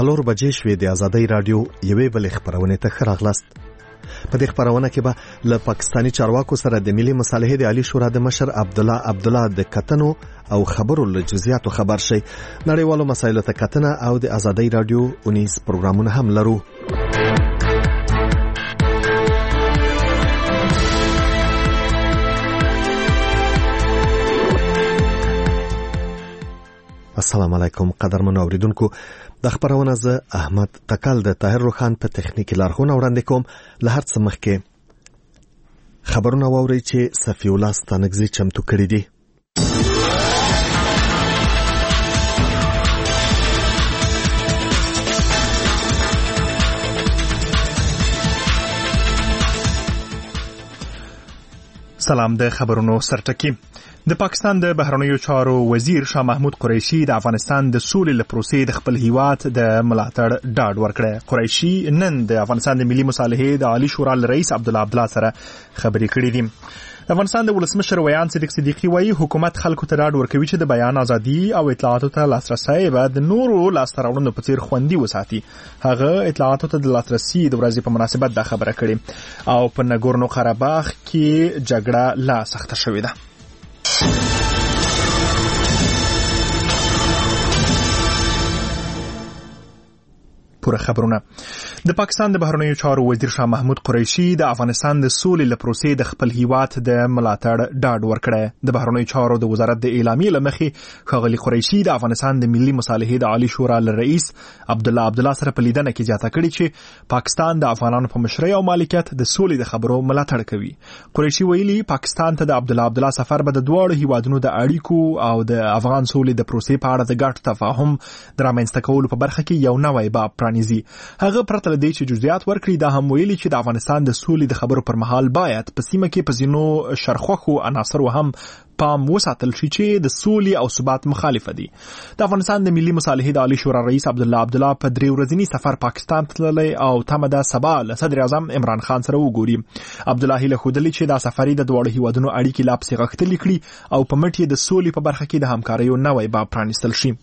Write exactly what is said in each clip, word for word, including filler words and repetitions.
څلور بجې شوې د آزادۍ رادیو یوې بلې خبرونه ته ښه راغلاست. په دې خبرونه کې به له پاکستاني چارواکو سره د ملي مصالحې د عالی شورا د مشر عبدالله عبدالله د کتنو او خبرو له جزئیاتو خبر شي. نړیوالو مسایلو ته کتنه او د آزادۍ رادیو اونیز پروګرامونه هم لرو. السلام علیکم قدرمن اوریدونکو، د خبرونه زه احمد تکل د طاهر روخان په تخنیکی لارښوونه وړاندې کوم. له هر څه مخکې خبرونه واورئ چې صفی الله ستانکزي چمتو کړي دي. سلام. د خبرونو سرټکی. د پاکستان د بهرنیو چارو وزیر شاه محمود قریشي د افغانستان د سولې لپاره پروسې د خپل هیواد د ملاتړ ډاډ ورکړ. قریشي نن د افغانستان د ملي مصالحې د عالی شورا رئیس عبدالله عبدالله سره خبرې کړې دي. د افغانستان د ولسمشر ویان صدیق صدیقي وایي حکومت خلکو ته ډاډ ورکوي چې د بیان ازادي او اطلاعاتو ته لاسرسي به د نورو لاسته راوړنو په څیر خوندي وساتي. هغه اطلاعاتو ته د لاسرسي د ورځې په مناسبت دا خبره کړې او په نګورنو قرهباغ کې جګړه لا سخته شوې ده. پوره خبرونه. د پاکستان د بهرنیو چارو وزیر شاه محمود قریشي د افغانستان د سولې لپاره پروسې د خپل هیواد د ملاتړ ډاډ ورکړ. د بهرنیو چارو د وزارت د اعلامیې لمخې ښاغلي قریشي د افغانستان د ملي مصالحې د عالی شورا رئیس عبدالله عبدالله سره په لیدنه کې جاته کړي چې پاکستان د افغانانو په مشرۍ او مالکیت د سولې د خبرو ملاتړ کوي. قریشي ویلي پاکستان ته د عبدالله عبدالله سفر به د دوه هیوادونو د اړیکو او د افغان سولې د پروسې په اړه د ګډ تفاهم درامنځته کولو په برخه کې یو نوی باب پرانیزي. هغه پرته له دې چې جزئیات ورکړي دا هم ویلي چې د افغانستان د سولې د خبرو پر مهال باید په سیمه کې په ځینو شرخوخو عناصرو هم پام وساتل شي چې د سولې او ثبات مخالفه دي. د افغانستان د ملي مصالحې د عالی شورا رئیس عبدالله عبدالله په درې ورځني سفر پاکستان تللی او تمه ده سبا له صدر اعظم عمران خان سره وګوري. عبدالله هیله ښودلې چې دا سفر د دواړو هیوادونو اړیکې لا پسې غښتلې کړي او په مټ یې د سولې په برخه کې د همکاریو نوی باب پرانیستل شي.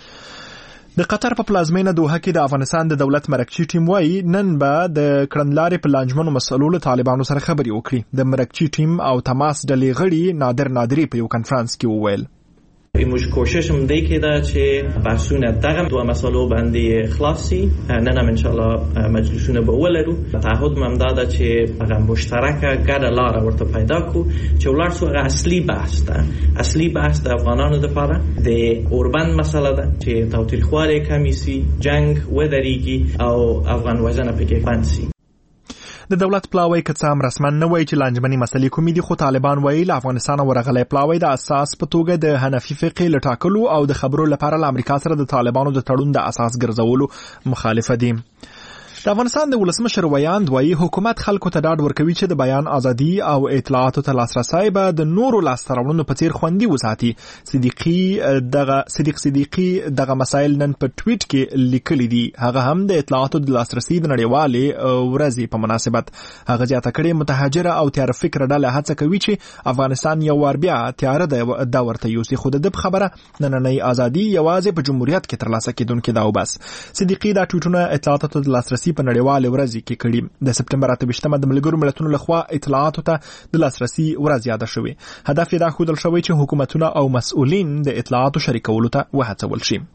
د قطر په پلازمینه دوحه کې د افغانستان د دولت مرکچی ټیم وایي نن به د کړنلارې په لانجمنو مسلو له طالبانو سره خبرې وکړي. د مرکچی ټیم او تماس ډلې غړي نادر نادری په یو کنفرانس کې وویل ایموش کوشش هم دی که دا چه بحثونه دقم دو مسئله بنده خلاصی ننم انشاءالله مجلسونه با ولرو تعهد من داده چه مشترک گرد لاره ورطا پیدا کو چه ولار سو اصلی بحث ده اصلی بحث ده افغانانو ده پاره ده اوربند مسئله ده چه توتیر خواره کمیسی جنگ و دریگی او افغان وزن پکه فنسی. د دولت پلاوی که څه هم رسما نه وایي چې لانجمني مسلې کومې دي، خو طالبان وایي له افغانستانه ورغلی پلاوی د اساس په توګه د حنفي فقې له ټاکلو او د خبرو لپاره له امریکا سره د طالبانو د تړون د اساس ګرځولو مخالفه دي. د افغانستان د ولسمشر ویاند وایي حکومت خلکو ته ډاډ ورکوي چې د بیان ازادي او اطلاعاتو ته لاسرسی به د نورو لاسته راوړنو په څیر خوندي وساتي. صدیقي دغه صدیق صدیقي دغه مسایل نن په ټویټ کې لیکلي دي. هغه هم د اطلاعاتو د لاسرسي د نړیوالې ورځې په مناسبت هغه زیاته کړې متهجره او تیار فکر ډله هڅه کوي چې افغانستان یو وار بیا تیار د ورته یوسي، خو د خبره نننۍ ازادي یوازې په جمهوریت کې ترلاسه کیدونکې ده او بس. صدیقي دا ټویټونه اطلاعاتو د لاسرسي په نړیوالې ورځ کې کړي. د سپټمبر اته ویشتمه د ملګرو ملتونو لخوا اطلاعاتو ته د لاسرسي ورځ یاد شوې. هدف یې دا ښودل شوی چې حکومتونه او مسؤلین د اطلاعاتو شریکولو ته وهڅول شي.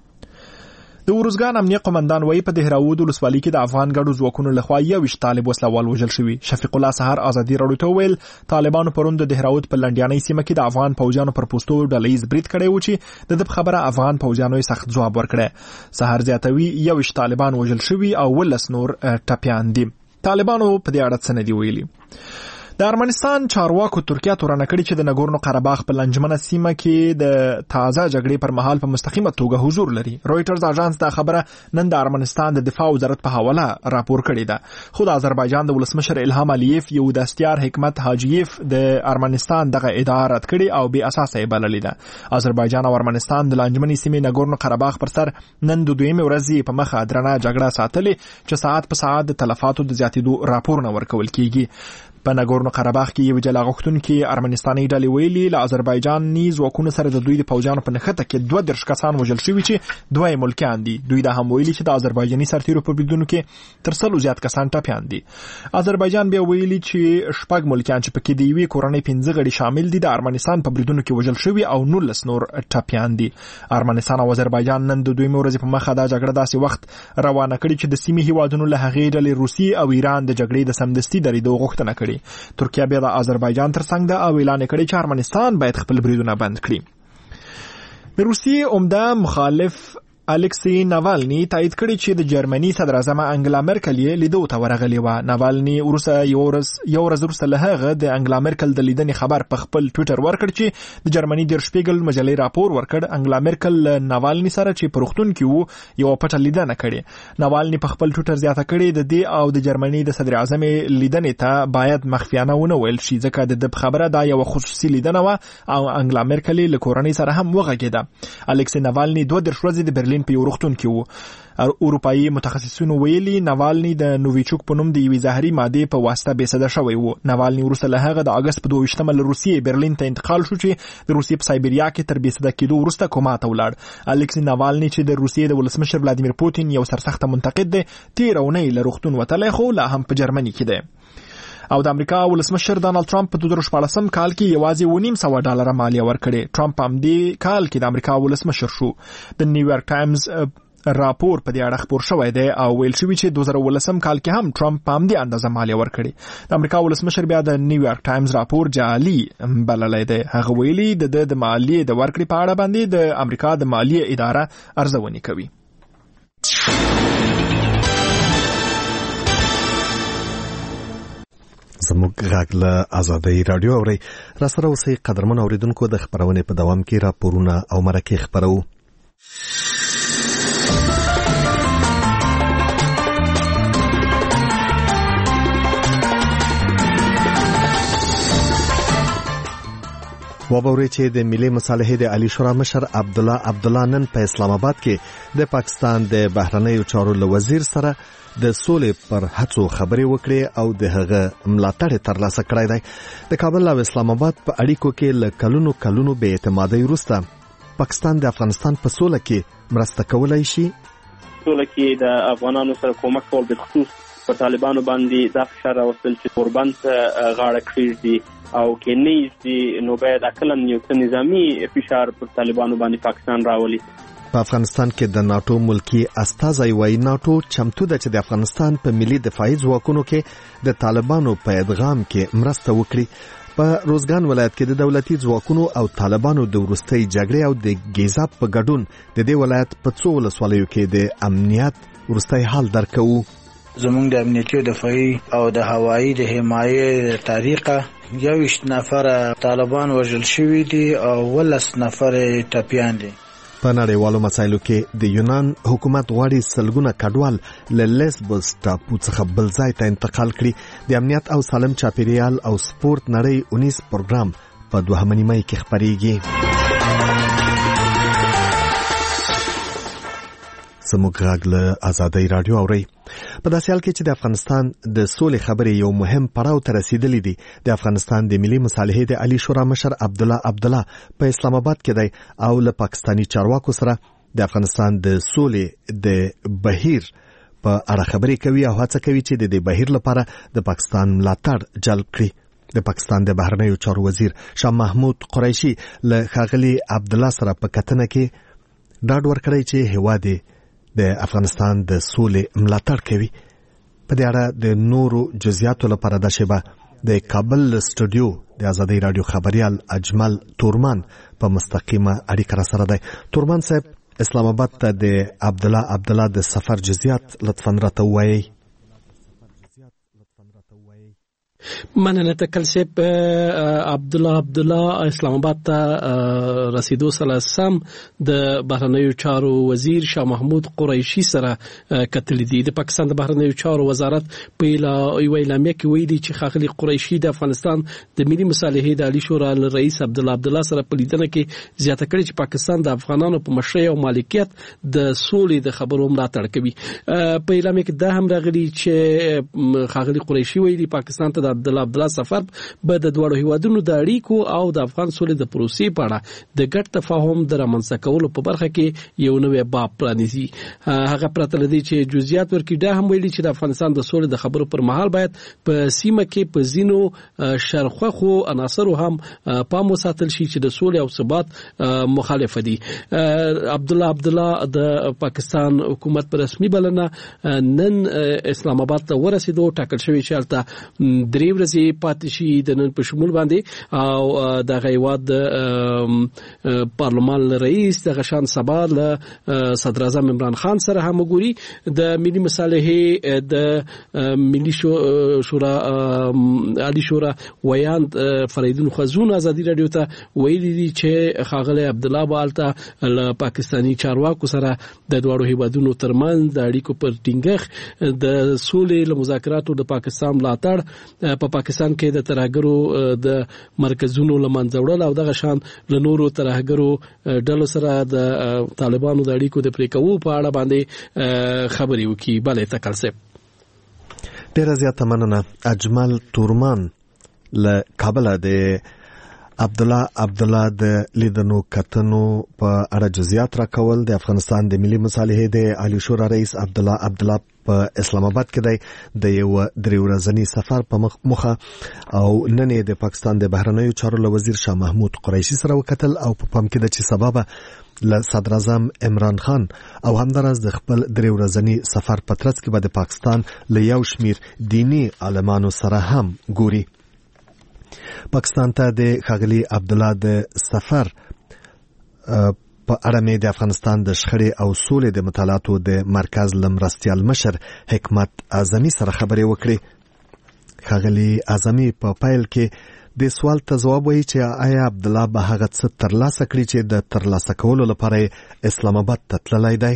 د ورزګان امنیه قومندان وایي په دهراود ولسوالۍ کې د افغان ګډو ځواکونو لخوا یوویشت طالب وسلوال وژل شوي. شفیق الله سهار ازادي راډیو ته وویل طالبانو پرون د دهراود په لنډیانۍ سیمه کې د افغان پوځیانو پر پوستو ډلهییز برید کړی و چې د ده خبره افغان پوځیانو یې سخت ځواب ورکړی. سهار زیاتوي یوویشت طالبان وژل شوي او ولس نور ټپیان دي. طالبانو په دې اړه څه نه دي ویلي. د ارمنستان چارواکو ترکیه تورنه کړي چې د نګورنو قرهباغ په لنجمنه سیمه کې د تازه جګړې پر مهال په مستقیمه توګه حضور لري. رويټرز اژانس دا خبره نن د ارمنستان د دفاع وزارت په حواله راپور کړی ده. خو د آذربایجان د ولسمشر الهام الیف یو دستیار حکمت حاجیف د ارمنستان دغه ادعا رد کړي او بې اساسه یې بللې ده. آذربایجان او ارمنستان د لنجمنې سیمې نګورنو قرهباغ پر سر نن د دویمې ورځې په مخه درنه جګړه ساتلې چې ساعت په ساعت د تلفاتو د زیاتېدو راپورونه ورکول کیږي. په ناګورنو قرهباغ کې یو جلا غوښتونکي ارمنستاني ډلې ویلي له آذربایجاني ځواکونو سره د دوی د پوځیانو په نښته کې دوه دېرش کسان وژل شوي چې دوه یې ملکیان دي. دوی دا هم ویلي چې د آذربایجاني سرتیرو په بریدونو کې تر سلو زیات کسان ټپیان دي. آذربایجان بیا ویلي چې شپږ ملکیان چې پکې د یوې کورنۍ پنځه غړي شامل دي د ارمنستان په بریدونو کې وژل شوي او نولس نور ټپیان دي. ارمنستان او آذربایجان نن د دویمې ورځې په مخه دا جګړه داسې وخت روانه کړې چې د سیمې هیوادونو له هغې ډلې روسیې او ایران د جګړې د سمدستي درېدو غوښتنه کړې. ترکیه بیا د آذربایجان ترڅنګ ده او اعلان کړی چې ارمنستان باید خپل بریدونه بند کړي. د روسیې عمده مخالف الکسی ناوالني تایید کړی چې د جرمني صدر اعظم انګلا مرکل یې لیدو ته ورغلی و. ناوالني ورسره یو ورځ یو ورځ وروسته له هغه د انګلا مرکل د لیدنې خبر په خپل ټویټر ورکړ چې د جرمني در شپیګل مجلې راپور ورکړ انګلا مرکل ناوالني سره چې په روغتون کې وو یو پټه لیدنه کړې. ناوالني په خپل ټویټر زیاته کړې د دې او د جرمني د صدر اعظم لیدنې ته باید مخفیانه ونه ویل شي ځکه د خبره دا یو خصوصي لیدنه و او انګلا مرکل له کورنۍ سره هم وغږېده. الکسی ناوالني دوه دېرش ورځې د برلین په یو روغتون کې وو. اروپایي متخصصینو ویلي ناوالني د نوویچوک په نوم د یوې زهري مادې په واسطه بېسده شوی و. ناوالني وروسته له هغه د اګست په دوه ویشتمه له روسیې برلین ته انتقال شو چې د روسیې په سایبریا کې تر بېسده کېدو وروسته کوما ته ولاړ. الکسی ناوالني چې د روسیې د ولسمشر ولادیمیر پوتین یو سرسخته منتقد دی تېره اونۍ له روغتون وتلی خو لا هم په جرمني کې دی. او د امریکا ولسمشر ډانلډ ټرمپ په دوه زره شپاړسم کال کې یوازې اوه نیم سوه ډالره مالیه ورکړې. ټرمپ هم دې کال کې د امریکا ولسمشر شو. د نیویارک ټایمز راپور په دې اړه خپور شوی دی او ویل شوی چې دوه زره اوولسم کال کې هم ټرمپ په همدې اندازه مالیه ورکړې. د امریکا ولسمشر بیا د نیویارک ټایمز راپور جعلي بللی دی. هغه ویلي د د مالیې د ورکړې په اړه باندې د امریکا د مالیې اداره ارزونې کوي. زموږ غږ له آزادۍ رادیو اورئ. راسره اوسئ قدرمن اوریدونکو. د خپرونې په دوام کې راپورونه او مرکې خپرو. وبوري چې د ملي مصالحې د عالی شورا مشر عبدالله عبدالله نن په اسلام آباد کې د پاکستان د بهرنیو چارو له وزیر سره د سولې پر هڅو خبرې وکړې او د هغه ملاتړ ترلاسه کړی دی. د کابل او اسلام آباد په اړیکو کې له کلونو کلونو بې اعتمادۍ وروسته پاکستان د افغانستان په سوله کې مرسته کولای شي. سوله کې د افغانانو سره کومک کول د خصوص په طالبانو باندې دا فشار راوستل چې قربان ته غاړه کېږدي او کې نه دي نو باید عقلاً یو څه نظامی فشار پر طالبانو باندې پاکستان راولي. په افغانستان کې د ناتو ملکی استازی وایي ناتو چمتو ده چې د افغانستان په ملي دفاعي ځواکونو کې د طالبانو په ادغام کې مرسته وکړي. په روزګان ولایت کې د دولتي ځواکونو او طالبانو د وروستۍ جګړې او د ګیزاب په ګډون د دې ولایت په څو ولسوالیو کې د امنیت وروستۍ حال درکو. زمونږ د امنیتي دفاعي او د هوایي د حمایې طریقه یویشت نفر طالبان وژل شوي دي او ولس نفر ټپیان دي. په نړیوالو مسایلو کې د یونان حکومت غواړي سلګونه کډوال له لیسبوس ټاپو څخه بل ځای ته انتقال کړي. د امنیت او سالم چاپیریال او سپورت نړۍ اونیس پروګرام په دوهمه نیمه کې خپریږي. زموږ غږ له آزادۍ رادیو اورئ. په داسې حال کې چې د افغانستان د سولې خبرې یو مهم پړاو ته رسیدلې دي. د افغانستان د ملي مصالحې د عالی شورا مشر عبدالله عبدالله په اسلام آباد کې دی او له پاکستاني چارواکو سره د افغانستان د سولې د بهیر په اړه خبرې کوي او هڅه کوي چې د دې بهیر لپاره د پاکستان ملاتړ جلب کړي. د پاکستان د بهرنیو چارو وزیر شاه محمود قریشي له ښاغلي عبدالله سره په کتنه کې ډاډ ورکړی چې هیواد د افغانستان د سولې ملاتړ کوي. په دې اړه د نورو جزئیاتو لپاره د شبا د کابل سټوډیو د آزادۍ رادیو خبريال اجمل تورمان په مستقیمه اړیکه را سره دی. تورمان صاحب اسلام آباد ته د عبدالله عبدالله د سفر جزئیات لطفاً راته ووایئ. مننه تکل سیب عبدالله عبدالله اسلام آباد ته رسیدو سره سم د بهرنیو چارو وزیر شاه محمود قریشي سره کتل دي. د پاکستان د بهرنیو چارو وزارت په اعلامیه کې ویلي چې ښاغلي قریشي د افغانستان د ملي مصالحې د عالی شورا رئیس عبدالله عبدالله سره په لیدنه کې زیاته کړې چې پاکستان د افغانانو په مشرۍ او مالکیت د سولې د خبرو ملاتړ کوي. په اعلامیه کې دا هم راغلي چې ښاغلي قریشي ویلي پاکستان ته د عبدالله عبدالله عبدالله سفر به د دوه هیوادونو د اړیکو او د افغان سولې د پروسې په اړه د ګډ تفاهم د رامنځته کولو په برخه کې یو نوې باب پرانیزي. هغه پرته لدی چې جزئیات ورکړي دا هم ویلي چې د افغانستان د سولې د خبرو پر مهال باید په سیمه کې په زینو شرخخو عناصرو هم پام وساتل شي چې د سولې او ثبات مخالف دي. عبدالله عبدالله د پاکستان حکومت پر رسمي بلنه نن اسلام آباد ته ورسېدو. ټاکل شوی چې هلته درې ورځې پاتې شي د نن په شمول باندې او د هیواد د پارلمان رئیس د غشان سبا له صدر اعظم عمران خان سره هم وګوري. د ملي مصالحې د ملي شورا عالی شورا ویان فریدون خزون ازادي رادیو ته ویلي دي چې خاغله عبدالله بالته له پاکستانی چارواکو سره د دوړو هیوادونو ترمنځ د اړیکو پر ټینګښت د سولې له مذاکراتو د پاکستان ملاتړ په پاکستان کې د ترهګرو د مرکزونو لمنځه وړل او دغه شان له نورو ترهګرو ډلو سره د طالبانو د اړیکو د پرې کوو په اړه باندې خبرې وکړي. بلې تکل صاحب ډیره زیاته مننه. اجمل تورمان له کابل د عبدالله عبدالله د لیدنو کتنو په اړه جزئیات راکول. د افغانستان د ملي مصالحې د عالی شورا رئیس عبدالله عبدالله په اسلام آباد کې دی د یو درې ورځني سفر په مخه او نن د پاکستان د بهرنیو چارو وزیر شاه محمود قریشي سره وکتل او په پام کې د چې سبب له صدر اعظم عمران خان او همدارس د خپل درې ورځني سفر په ترڅ کې به د پاکستان له یو شمیر دینی عالمانو سره هم ګوري. پاکستان ته د ښاغلي عبدالله د سفر په اړه مې د افغانستان د شخړې او سولې د مطالعاتو د مرکز لمرستیال مشر حکمت اعظمي سره خبرې وکړې. ښاغلي اعظمي په پیل کې د سوال ته ځواب وایي چې آیا عبدالله به هغه څه ترلاسه کړي چې د ترلاسه کولو لپاره اسلام آباد ته تللی دی؟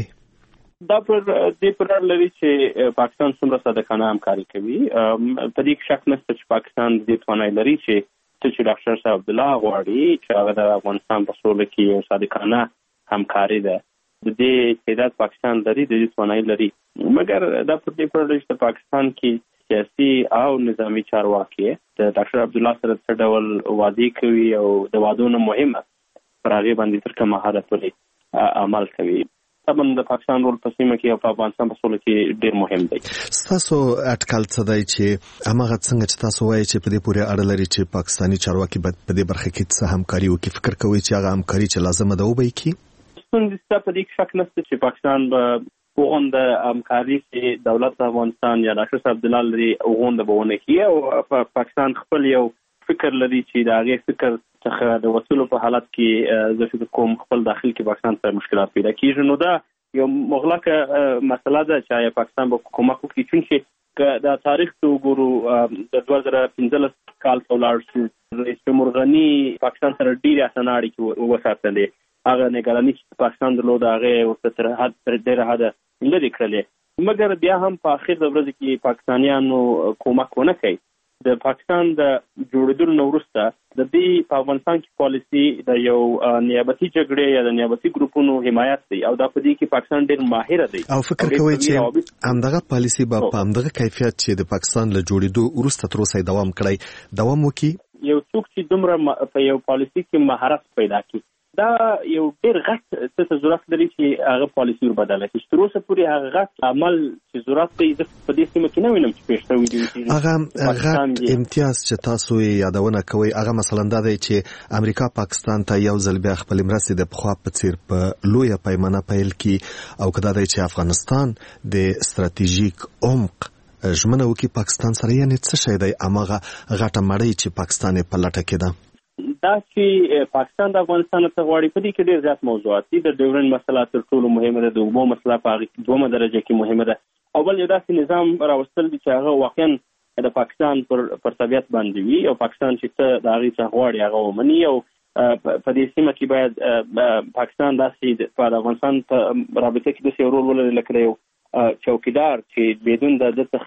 دا پر دې پر اړه لري چې پاکستان څومره صادقانه همکاري کوي. په دې کې شک نشته چې پاکستان دې توانایي لري چې ته چې ډاکټر صاحب عبدالله غواړي چې هغه د افغانستان په سوله کې یو صادقانه همکاري ده. د دې استعداد پاکستان لري، د دې توانایي لري، مګر دا پر دې پر اړه چې پاکستان کې سیاسي او نظامی چارواکي د ډاکټر عبدالله سره څه ډول وعده کوي او د وعدو نه مهمه پر هغې باندې تر کومه حده پورې عمل کوي. طبعا د پاکستان رول په سیمه کې او په افغانستان په سوله کې ډېر مهم دی. ستاسو اټکل څه دی چې هماغه څنګه چې تاسو وایي چې په دې پورې اړه لري چې پاکستاني چارواکي باید په دې برخه کې څه همکاري وکړي؟ فکر کوئ چې هغه همکاري چې لازمه ده وبه کړي؟ ستونزې شته، په دې کې شک نشته چې پاکستان به وغونده همکاري چې دولت افغانستان یا ډاکټر صاحب عبدالله لري وغونده به ونه کړي او پاکستان خپل یو فکر لري چې د هغې فکر څخه د وصولو په حالت کې زه فکر کوم خپل داخل کې پاکستان سره مشکلات پیدا کېږي. نو دا یو مغلقه مسله ده چې آیا پاکستان به کومک وکړي، چونکې که دا تاریخ ته وګورو د دوه زره پنځلس کال ته ولاړ شو، رئیس جمهور غني پاکستان سره ډېرې اسانه اړیکې وساتلې. هغه نګراني چې پاکستان درلوده هغې ورته تر حد تر ډېره حده لرې کړلې، مګر بیا هم په اخر د ورځې کې پاکستانیانو کومک ونه کوي. د پاکستان د جوړېدلو نه وروسته د دې په افغانستان کې پالیسي د یو نیابتي جګړې یا د نیابتي ګروپونو حمایت دی او دا په دې کې پاکستان ډېر ماهر دی. او فکر کوي چې همدغه پالیسي به په همدغه کیفیت چې د پاکستان له جوړېدو وروسته تر اوسه دوام کړی دوام وکړي؟ یو څوک چې دومره په یو پالیسي کې مهارت پیدا کړي دا یو ډېر غټ څه ضرورت لري چې هغه پالیسي ور بدله کړي. تر اوسه پورې هغه غټ عمل چې ضرورت دی د په دې سیمه کې نه وینم چې پېښ شوی دی. هغه غټ امتیاز چې تاسو یې یادونه کوئ هغه مثلا دا دی چې امریکا پاکستان ته یو ځل بیا خپل مرستې د پخوا په څیر په لویه پیمانه پیل کړي او که دا دی چې افغانستان د ستراتیژیک عمق ژمنه وکړي پاکستان سره، یعنې څه شی دی هماغه غټه مړۍ چې پاکستان یې په لټه کې ده؟ دا چې پاکستان د افغانستان ته غواړي په دې کې ډېر زیات موضوعات دي. د ډیورنډ مسله تر ټولو مهمه ده، د اوبو مسله په هغې دومه درجه کې مهمه ده. اول یو داسې نظام راوستل دي چې هغه واقعا د پاکستان پر پر طبیعت باندې وي او پاکستان چې ته د هغې څخه غواړي هغه ومني او په دې سیمه کې باید پاکستان داسې په افغانستان په رابطه کې داسې یو رول ولري لکه یو چوکیدار چې بدون د ده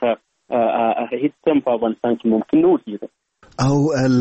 څخه هیڅ هم په افغانستان کې ممکن نه وکړي. او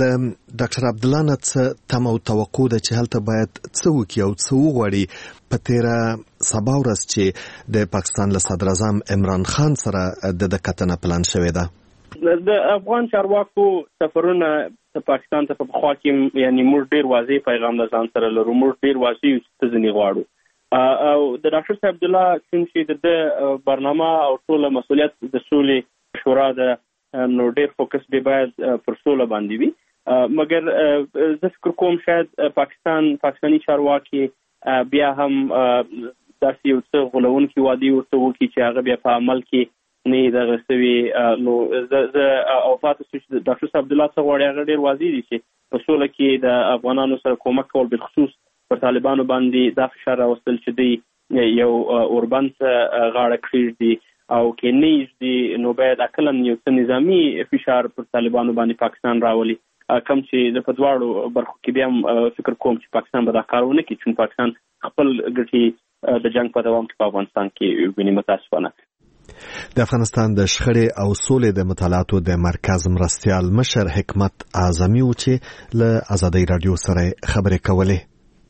ډاکټر عبدالله نه څه تمه او توقع ده چې هلته باید څه وکړي او څه وغواړي په تیره سبا ورځ چې د پاکستان له صدر اعظم عمران خان سره د ده کتنه پلان شوې ده؟ د افغان چارواکو سفرونه پاکستان ته په خوا کې یعنی موږ ډیر واضح پیغام د ځان سره لرو، موږ ډیر واضح چې ځنی غواړو او د ډاکټر صاحب عبدالله چې د برنامه او ټول مسؤلیت د سولې شورا د نو ډیر فوکس دی باید پر سوله باندې وي، مګر زه فکر کوم شاید پاکستان پاکستانی چارواکي بیا هم داسې یو څه غولونکي وعدې ورته وکړي چې هغه بیا په عمل کې نه دغه سوي. نو زه او پاتې شو چې ډاکټر صاحب عبدالله څه غواړي هغه ډیر واضح دي چې په سوله کې د افغانانو سره کومک کول بالخصوص پر طالبانو باندې دا فشار راوستل چې دی یو اوربند غاړه کړی او کې نه دی نو باید عقلاً یو څه نظامی فشار پر طالبانو باندې پاکستان راولي، کوم چې د پدواړو برخو کې بیا فکر کوم چې پاکستان به دا کارونه کوي چې پاکستان خپل ګټې د جنگ په دوام کې په افغانستان کې ویني. متاسفانه د افغانستان د شخړې او سولې د مطالعاتو د مرکز مرستیال مشر حکمت اعظمي و چې له آزادۍ رادیو سره خبرې کولې.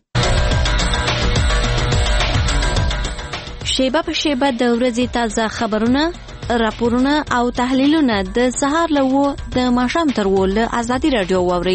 شیبه په شیبه د ورځې تازه خبرونه، راپورونه او تحلیلونه د سهار له وو د ماښام تر وو له آزادۍ رادیو واورئ.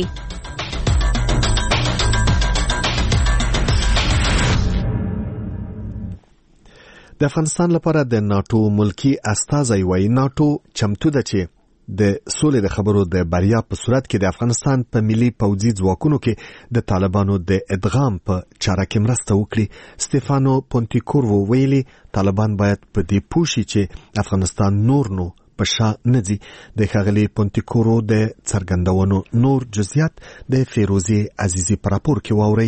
د افغانستان لپاره د ناتو ملکی استازی وایي ناتو چمتو ده چې د سولې د خبرو د بریا په صورت کې د افغانستان په ملي پوځي ځواکونو کې د طالبانو د ادغام په چاره کې مرسته وکړي. سټيفانو پونتیکورو ویلي طالبان باید په دې پوه شي چې افغانستان نور نو په شا نه ځي. د ښاغلي پونتیکورو د څرګندونو نور جزئیات د فیروزي عزیزي په راپور کې واورئ.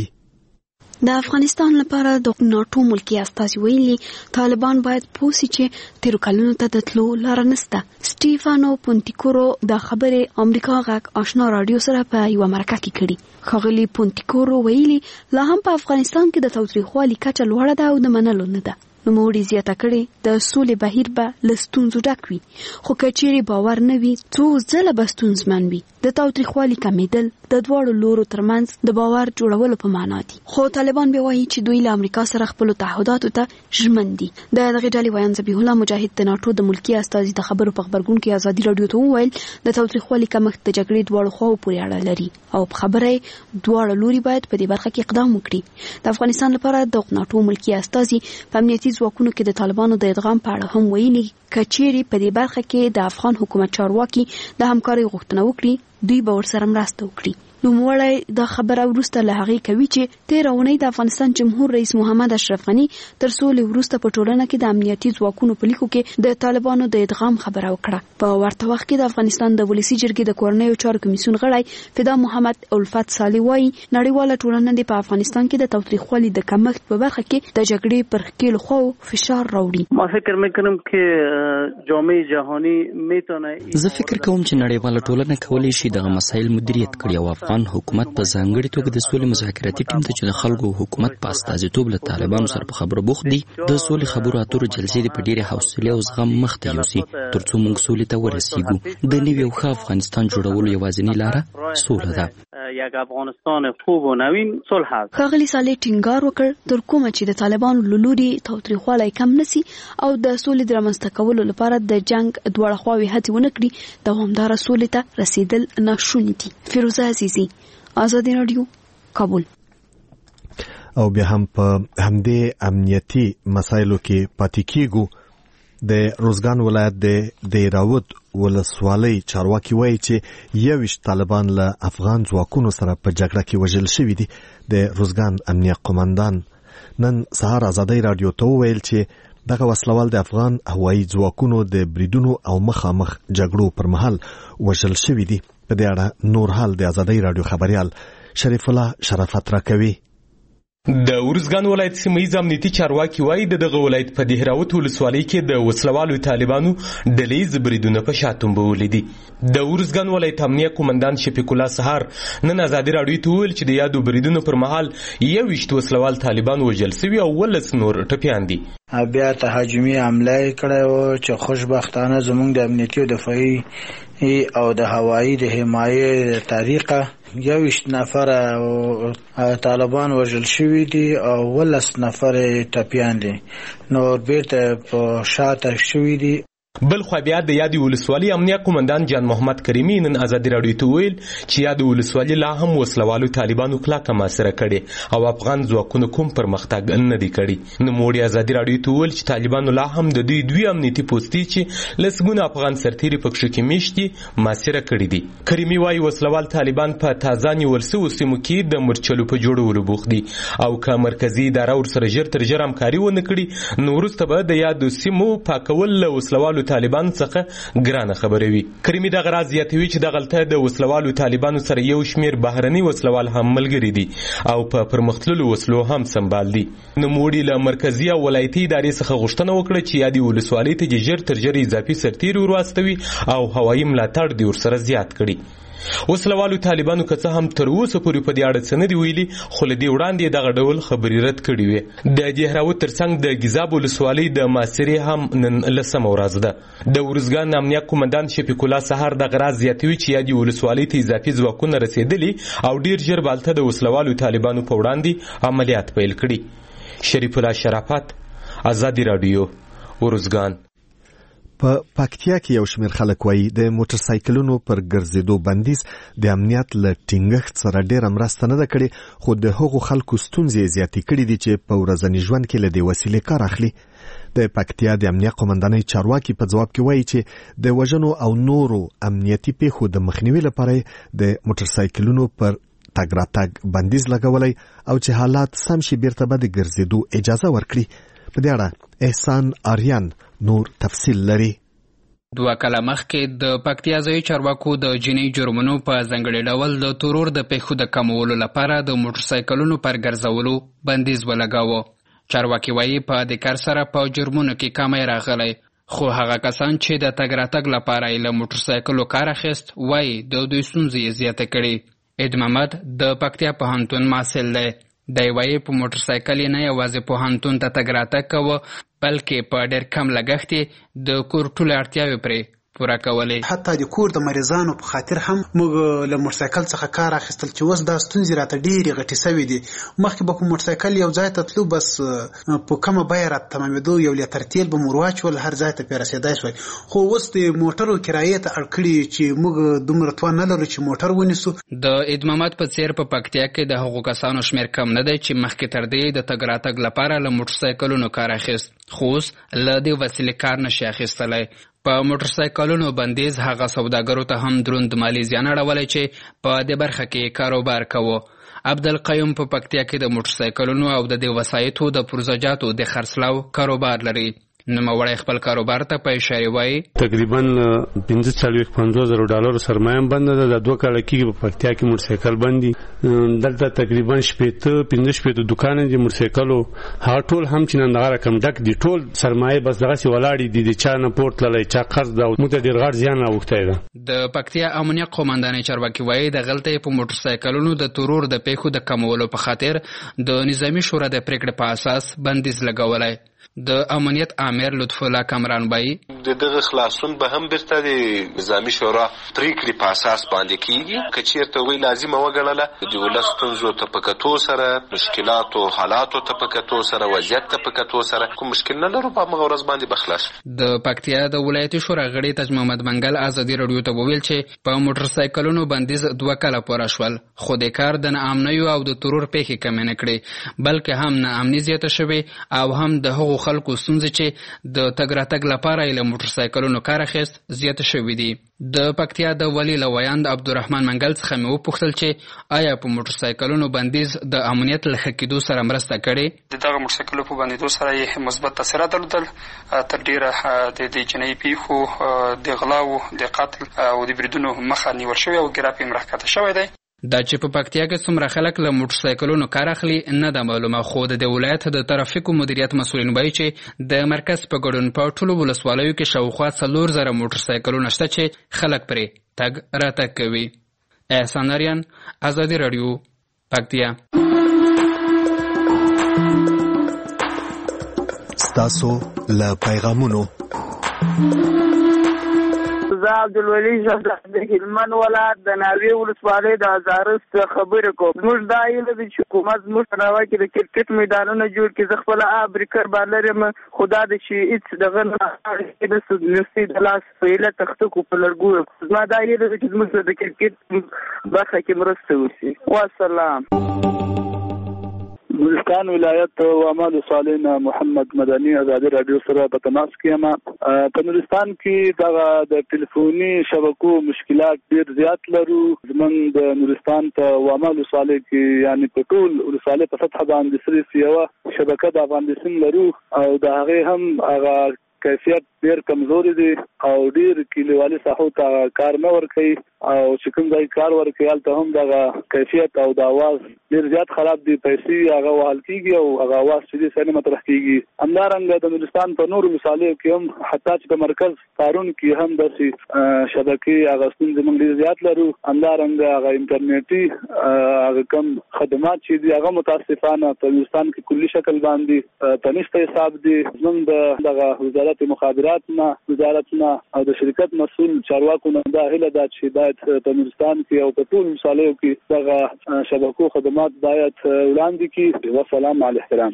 د افغانستان لپاره د ناتو ملکی استازي ویلي طالبان باید پوسی چې تیر کلونو ته د تلو لار نشته. سټيفانو پونتیکورو د خبرې امریکا غاک آشنا رادیو سره په یو مرکه کې کړي. خاغلی پونتیکورو ویلي لا هم په افغانستان کې د تاوتریخوالي کچه لوړه ده او د منلو نه ده. نو موږ زیاته کړي د سولې بهیر به لستونزو ډک وي، خو کچېری باور نه وي څو ځله به ستونزمن وي. د تاوتریخوالي کمیدل د دواړو لورو ترمنځ د باور جوړولو په معنا دي، خو طالبان به وایي چې دوی له امریکا سره خپل تعهداتو ته ژمن دي. د دغه ډلې ویان ذبیح الله مجاهد د ناتو د ملکی استازي د خبرو په خبرګون کې آزادۍ رادیو ته وویل د تاوتریخوالي کمښت د جګړې دواړو خواو پورې اړه لري او په خبره دواړو لوري باید په دې برخه کې اقدام وکړي. د افغانستان لپاره د ناتو ملکی استازي په امنیتي ځواکونو کې د طالبانو د ادغام په اړه هم ویلي کچېری په دې برخه کې د افغان حکومت چارواکي د همکارۍ غوښتنه وکړي دوی به ورسره مرسته وکړي. نو موړی د خبره ورسته له هغې کوي چې تیر اونۍ د افغانستان جمهور رئیس محمد اشرف غنی تر سولې وروسته په ټولنه کې د امنیتي ځواکونو په لیکو کې د طالبانو د ادغام خبره وکړه. په ورته وخت کې د افغانستان د ولسی جرګې د کورنیو چارو کمیسیون غړی فدا محمد الفت صالح وایي نړیواله ټولنه د په افغانستان کې د تاوتریخوالي د کمښت په برخه کې د جګړې پر ښکیلو خواو فشار راوړي. ما فکر میکنم که جامعه جهانی میتونه زه فکر کوم چې نړیواله ټولنه کولی شي دغه مسایل مدیریت کړي او افغان حکومت په ځانګړي توګه د سولې مذاکراتي ټیم ته چې د خلکو حکومت په استازیتوب له طالبانو سره په خبرو بوخت دي د سولې خبرو اترو جلسې په ډېرې حوصلې او زغم مخ ته یوسي ترڅو موږ سولې ته ورسیږو. د نوي او ښه افغانستان جوړولو یوازینۍ لاره سوله ده. یک افغانستان خوب و نوین صلح است. خاغلی صالح ټینګار وکړ تر کومه چې د طالبانو له لوري تاوتریخوالی کم نسی او د سولې د رامنځته کولو لپاره د جنگ دواړه خواوې هڅې ونه کړي دوامداره سولې ته رسیدل ناشوني دي. فیروزه عزیزي، آزادی رادیو، کابل. او بیا هم په همدې امنیتي مسایلو کې پاتې کیږو. د روزګان ولایت د دیراوت ولسوالۍ چارواکي وایي چې یویشت طالبان له افغان ځواکونو سره په جګړه کې وژل شوي دي. د روزګان امنیه قومندان نن سهار آزادۍ رادیو ته وویل چې دغه وسلوال د افغان هوایي ځواکونو د بریدونو او مخامخ جګړو پر مهال وژل شوي دي. په دې اړه نور حال د آزادۍ رادیو خبريال شریف الله شرافت راکوي. د ورزګان ولایت سیمه امنیتي چارواکي وایي دغه ولایت په دهراوت ولسوالۍ کې د وسلوالو طالبانو ډلې بریدونه په شاتوم بولې دي. د ورزګان ولایت امنیه قومندان شفیق الله سهار نن آزادۍ رادیو ته ویل چې د یادو بریدونو پر مهال یویشت وسلوال طالبان وژل شوي او ولس نور ټپیان دي. بیا تهاجمي حمله کړې و چې خوشبختانه زموږ د امنیتي او دفاعي او د هوایي د حمایې طریقه یویشت نفر طالبان وژل شوي دي او ولس نفر ټپیان دي. نور بیرته په شاته شوي دي. بل خو بیا د یادې ولسوالۍ امنیه قومندان جان محمد کریمي نن ازادي راډیو ته ویل چې یادې ولسوالۍ لا هم وسلوالو طالبانو کلکه محاصره کړې او افغان ځواکونو کوم پرمختګ نه دی کړی. نوموړي ازادي راډیو ته ویل چې طالبانو لا هم د دوی دوی امنیتي پوستې چې لسګونه افغان سرتیري پکښې کې میشتي محاصره کړي دي. کریمي وایي وسلوال طالبان په تازه نیول سوو سیمو کې د مرچلو په جوړولو بوخت دي او که مرکزي اداره ورسره ژر تر ژره همکاري ونه کړي نو وروسته به د یادو سیمو پاکول له وسلوالو طالبانو څخه ګرانه خبره وي. کریمي دغه راز زیاتوي چې دغلته د وسلوالو طالبانو سره یو شمیر بهرني وسلوال هم ملګري دي او په پرمختللو وسلو هم سمبال دي. نوموړي له مرکزي او ولایتي ادارې څخه غوښتنه وکړه چې یادې ولسوالۍ ته ژر تر ژره اضافي سرتیري ورواستوي او هوایي ملاتړ دې ورسره زیات کړي. وسلوالو طالبانو که څه هم تر اوسه پورې په دې اړه څه نه دي ویلي خو له دې وړاندې دغه ډول خبرې رد کړې وې. د دهراوت ترڅنګ د ګیزاب ولسوالۍ د محاصرې هم نن لسمه ورځ ده. د ارزګان امنیه قومندان شفیق الله سهار دغه راز زیاتوي چې یادې ولسوالۍ ته اضافي ځواکونه رسېدلي او ډېر ژر به هلته د وسلوالو طالبانو په وړاندې عملیات پیل کړي. شریف الله شرافت، ازادي راډیو، ارزګان. په پکتیا کې یو شمېر خلک وایي د موټر سایکلونو پر ګرځېدو بندیز د امنیت له ټینګښت سره ډېره مرسته نه ده کړې خو د هغو خلکو ستونزې زیاتې کړي دي چې په ورځني ژوند کې له دې وسیلې کار اخلي. د پکتیا د امنیه قومندانۍ چارواکي په ځواب کې وایي چې د وژنو او نورو امنیتي پیښو د مخنیوي لپاره د موټر سایکلونو پر تګ راتګ بندیز لګولی او چې حالات سم شي بیرته به د ګرځېدو اجازه ورکړي. په دې اړه احسان آریان نور تفصیل لري. دوه کاله مخکې د پکتیا ځایي چارواکو د جنایي جرمونو په ځانګړي ډول د ترور د پیښو د کمولو لپاره د موټر سایکلونو پر ګرځولو بندیز ولګاوه. چارواکي وایي په دې کار سره په جرمونو کې کمی راغلی خو هغه کسان چې د تګ راتګ لپاره یې له موټر سایکلو کار اخیست وایي د دوی ستونزې یې زیاتې کړي. عید محمد د پکتیا پوهنتون محصل دی. دی وایي په موټر سایکل یې نه یوازې پوهنتون ته تګ راتګ کوه بلکې په ډېر کم لګښت یې د کور ټولې اړتیاوې پرې پوره کولې. حتی د کور د مریضانو په خاطر هم موږ له موټر سایکل څخه کار اخیستل چې اوس دا ستونزې راته ډېرې غټې سوي دي. مخکې به په موټر سایکل یو ځای ته تلو بس په کمه بیه راته تمامېدو، یو لیتر تیل به مو واچول هر ځای ته پرې رسېدای شوی. خو اوس د موټرو کرایې ته اړ کړي چې موږ دومره توان نه لرو چې موټر ونیسو. د عید محمد په څېر په پکتیا کې د هغو کسانو شمېر کم نه دی چې مخکې تر دې د تګ راتګ لپاره له موټر سایکلونو کار اخیست خو اوس له دې وسیلې کار نشي اخیستلی. په موټر سایکلونو بندیز هغه سوداګرو ته هم دروند مالي زیان اړولی چې په دې برخه کې کاروبار کوو. عبدالقیوم په پکتیا کې د موټر سایکلونو او د دې وسایطو د پرزجاتو د خرڅلاو کاروبار لري. نوموړی خپل کاروبار ته په اشاره وایي تقریبا پنځه څلوېښت پنځوس زره ډالرو سرمایه هم بنده ده. د دوه کاله کېږي په پکتیا کې موټر سایکل بند دي. دلته تقریبا شپېته پنځه شپېته دوکانه دي موټر سایکلو، هغه ټول هم چې نن دغه رقم ډک دي. ټول سرمایه بس دغسې ولاړې دي، د چا نه پور تللی، چا قرض ده او موږ ته ډېر غټ زیان راوښتی ده. د پکتیا امنیه قومندانۍ چارواکي وایي دغلته یې په موټر سایکلونو د ترور د پیښو د کمولو په خاطر د نظامي شورا د پرېکړې په اساس بندیز لګولی. د امنیت امیر لطف الله کامران وایي د دغه خلاصون به هم بیرته د نظامي شورا پرېکړې په اساس باندې کیږي. که چېرته هغوی لازمه وګڼله د ولس ستونزو ته په کتو سره، مشکلاتو حالاتو ته په کتو سره، وضعیت ته په کتو سره کوم مشکل نه لرو، په همغه ورځ باندې به خلاص. د پکتیا د ولایتي شورا غړي تاج محمد منګل ازادي راډیو ته وویل چې په موټر سایکلونو بندیز دوه کاله پوره شول خو د کار د ناامنیو او د ترور پیښې کمې نه کړې بلکې هم ناامني زیاته شوې او هم د هغو خلکو ستونزې چې د تګ راتګ لپاره یې له موټر سایکلونو کار اخیست زیاته شوي دي. د پکتیا د والي له ویاند عبدالرحمن منګل څخه مې وپوښتل چې آیا په موټر سایکلونو بندیز د امنیت له ښه کېدو سره مرسته کړې؟ د دغه موټر سایکلو په بندېدو سره یې مثبت تاثیرات درلودل. تر ډېره د جنایي پیښو، د غلاو، د قتل او د بریدونو مخه نیول شوې او ګراف یې راښکته شوی دی. دا چې په پکتیا کې څومره خلک له موټر سایکلونو کار اخلي نه ده معلومه خو د دې ولایت د ترافیکو مدیریت مسؤلین وایي چې د مرکز په ګډون په ټولو ولسوالیو کې شاوخوا څلور زره موټر سایکلونه شته چې خلک پرې تګ راتګ کوي. احسان اریان، ازادي راډیو، پکتیا. ستاسو له پیغامونو زه عبدالولي شهزاد د هلمند ولایت د ناوې ولسوالۍ د ازارست خبرې کوم. موږ دا هیله ده چې حکومت زموږ په ناوه کې د کرکټ میدانونه جوړ کړي. زه خپله ابریکر بالر یم، خو دا ده چې هېڅ دغه نه نسي د لاس په هیله تختکو په لرګو. زما دا هیله ده چې زموږ د کرکټ برخه کې مرسته وشي. والسلام. نورستان ولایت وامل صالح محمد مدني ازادي رادیو سره په تماس کې یم. په نورستان کې دغه د ټلیفوني شبکو مشکلات ډیر زیات لرو. زمونږ د نورستان په وامل صالح کې یعنی په ټول ولسوالۍ په سطح باندې صرف یوه شبکه د افغانستان لرو او د هغې هم هغه کیفیت ډیر کمزوري دی او ډیر کلیوالي ساحو ته کار نه ورکوي او چې کوم ځای کار ورکوي هلته هم دغه کیفیت او د اواز ډیر زیات خراب دی. پیسې هغه وهل کېږي او هغه اواز چې دی سړی مطرح کېږي. همدارنګه د نورستان په نورو ولسوالیو کې هم حتی چې په مرکز پارون کې هم داسې شبکې هغه ستونزې موږ ډېر زیات لرو. همدارنګه هغه انټرنیټي هغه کم خدمات چې دي هغه متاسفانه په نورستان کې کلي شکل باندې په نشته حساب دي. زموږ د دغه وزارت مخابرات نه وزارت نه او د شرکت مسؤل چارواکو نه دا هیله ده چې باید په نورستان کې او په ټول ولسوالیو کې دغه شبکو خدمات باید وړاندې کړي. والسلام علیه احترام.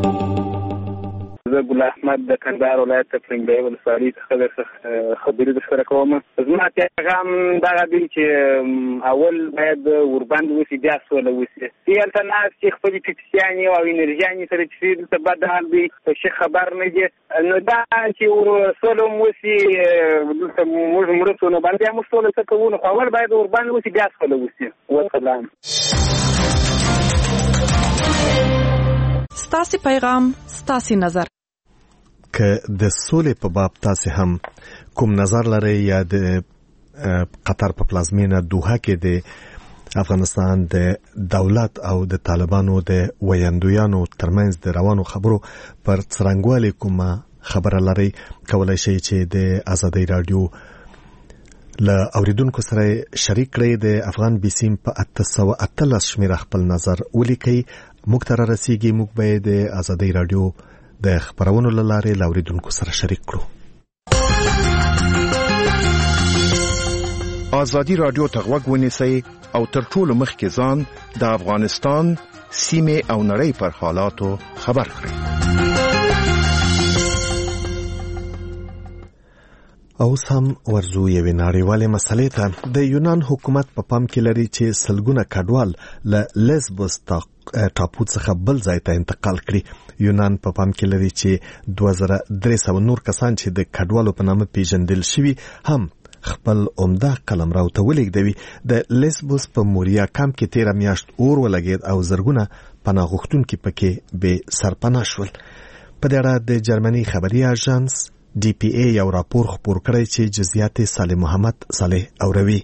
زه ګل احمد د کندهار ولایت فرنګي ولسوالۍ څخه خبرې درسره کوم. زما پیغام دغه دی چې اول باید ورباندې وشي بیا سوله وشي. دلته ناست چې خپلې ټکسیانې او انرژیانې سره چې دلته بد حال دی په شي خبر نه دي نو دا چې سوله وشي دلته موږ مرسته نه باندې موږ سوله څه کوو نو اول باید ورباندې وشي بیا سوله وشي. والسلام. ستاسې پیغام ستاسې نظر. که د سولې په باب تاسې هم کوم نظر لرئ یا د قطر په پلازمینه دوحه کې د افغانستان د دولت او د طالبانو د ویاندویانو ترمنځ د روانو خبرو پر څرنګوالي کومه خبره لرئ، کولای شئ چې د ازادۍ رادیو له اوریدونکو سره شریک کړئ. د افغان بیسیم په اته سوه اتلس شمیره خپل نظر ولیکئ. موږ ته رارسیږي. موږ به د ازادۍ رادیو د خبرونو له لارې له اوریدونکو سره شریک کړو. ازادي رادیو ته غوږ ونیسئ او تر ټولو مخکې ځان د افغانستان سیمې او نړۍ پر حالاتو خبر کړئ. اوس هم ورزو یوې نړیوالې مسلې ته. د یونان حکومت په پام کې لري چې سلګونه کډوال له لیسبوس ټاپو څخه بل ځای ته انتقال کړي. یونان په پام کې لري چې دوه زره درې سوه نور کسان چې د کډوالو په نامه پیژندل شوي هم خپل عمده قلمرو ته ولېږدوي. د لیسبوس په موریا کمپ کې تیره میاشت اور ولګېد او زرګونه پناه غوښتونکي پکې بې سرپناه شول. په دې اړه د جرمني خبري اژانس ډي پی ای یو راپور خپور کړی چې جزئیات صالح محمد صالح اوروي.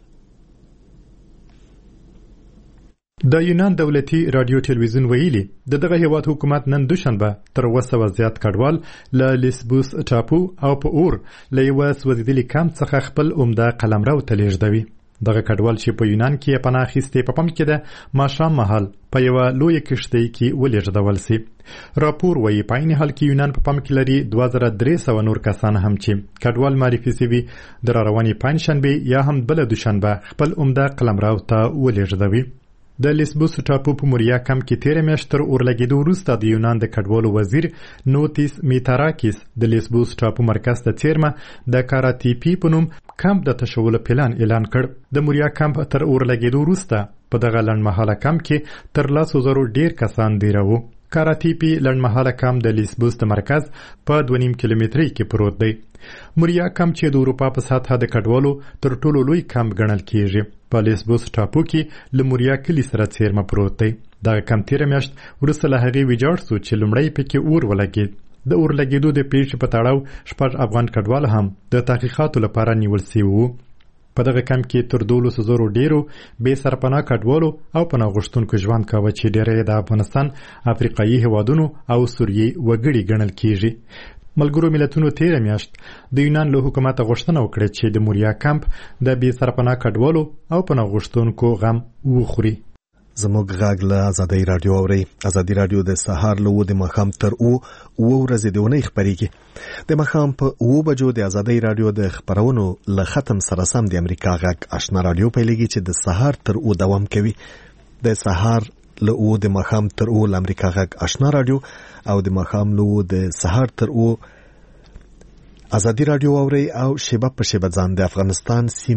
د یونان دولتي رادیو ټلویزیون ویلي د دغه هیواد حکومت نن دوشنبه تر وسه زیات کډوال له لیسبوس ټاپو او په اور له یو سوځېدلي کمپ څخه خپل عمده قلمرو ته لیږدوي. دغه کډوال چې په یونان کې پناه اخیستې په پام کې ده ماښام مهال په یوه لویه کښتۍ کې ولیږدول سي. راپور وایي په عین حال کې یونان په پام کې لري دوه زره درې سوه نور کسان هم چې کډوال معرفي سوي د راروانې پنجشنبې یا هم بله دوشنبه خپل عمده قلمرو ته ولیږدوي. د لیسبوس ټاپو په موریا کمپ کې تیره میاشت تر اورلګېدو وروسته د یونان د کډوالو وزیر نوتیس میتاراکیس د لیسبوس ټاپو مرکز ته څیرمه د کاراتیپي په نوم کمپ د تشولو پلان اعلان کړ. د موریا کمپ تر اورلګېدو وروسته په دغه لنډمهاله کمپ کې تر لسو زرو ډیر کسان دیره وو. کاراتیپي لنډمهاله کمپ د لیسبوس د مرکز په دوه نیم کیلومترۍ کې پروت دی. موریا کمپ چې د اروپا په سطحه د کډوالو تر ټولو لوی کمپ ګڼل کیږي په لیسبوس ټاپو کې له موریا کلي سره څیرمه پروت دی. دغه کمپ تیره میاشت وروسته له هغې ویجاړ سو چې لومړی پکې اور ولګېد. د اور لګېدو د پیښې په تړاو شپږ افغان کډوال هم د تحقیقاتو لپاره نیول سوي وو. په دغه کمپ کې تر دولسو زرو ډیرو بې سرپناه کډوالو او پناه غوښتونکو ژوند کاوه چې ډیری د افغانستان، افریقایي هیوادونو او سوریې وګړي ګڼل کیږي. ملګرو ملتونو تیره میاشت د یونان له حکومته غوښتنه وکړه چې د موریا کمپ د بې سرپناه کډوالو او پناه غوښتونکو غم وخوري. زموږ غږ له ازادي رادیو اوري. ازادي رادیو د سهار له و د مخام تر او او ورځې د ونې خبريږي. د مخام په او بجو د ازادي رادیو د خبرونو له ختم سره سم د امریکا غږ آشنا رادیو پیلېږي چې د سهار تر او دوام کوي. د سهار له او د مخام تر او له امریکا غږ آشنا رادیو او د مخام له د سهار تر او ازادي رادیو اوري او شیبه په شیبه ځان د افغانستان